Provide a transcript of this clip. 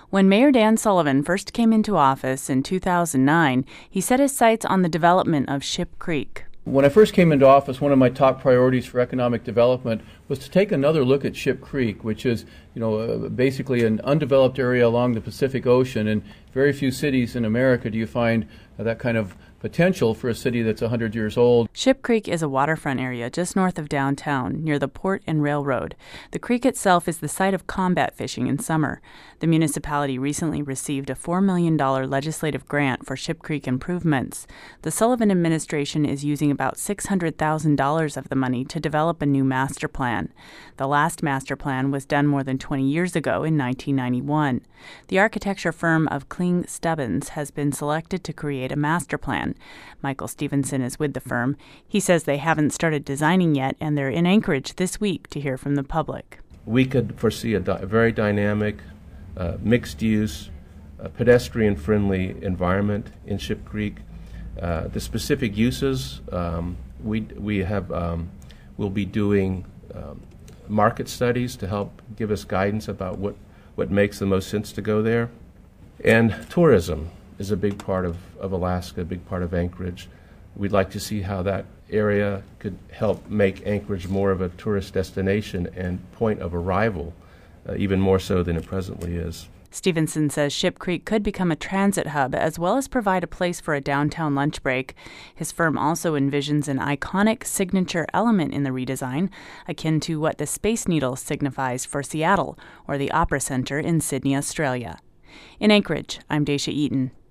When Mayor Dan Sullivan first came into office in 2009, he set his sights on the development of Ship Creek. When I first came into office, one of my top priorities for economic development was to take another look at Ship Creek, which is, basically an undeveloped area along the Pacific Ocean. In very few cities in America do you find that kind of potential for a city that's 100 years old. Ship Creek is a waterfront area just north of downtown, near the port and railroad. The creek itself is the site of combat fishing in summer. The municipality recently received a $4 million legislative grant for Ship Creek improvements. The Sullivan administration is using about $600,000 of the money to develop a new master plan. The last master plan was done more than 20 years ago in 1991. The architecture firm of Kling Stubbins has been selected to create a master plan. Michael Stevenson is with the firm. He says they haven't started designing yet, and they're in Anchorage this week to hear from the public. We could foresee a very dynamic, mixed-use, pedestrian-friendly environment in Ship Creek. The specific uses, we'll be doing market studies to help give us guidance about what makes the most sense to go there. And tourism is a big part of Alaska, a big part of Anchorage. We'd like to see how that area could help make Anchorage more of a tourist destination and point of arrival, even more so than it presently is. Stevenson says Ship Creek could become a transit hub as well as provide a place for a downtown lunch break. His firm also envisions an iconic signature element in the redesign, akin to what the Space Needle signifies for Seattle or the Opera Center in Sydney, Australia. In Anchorage, I'm Dacia Eaton.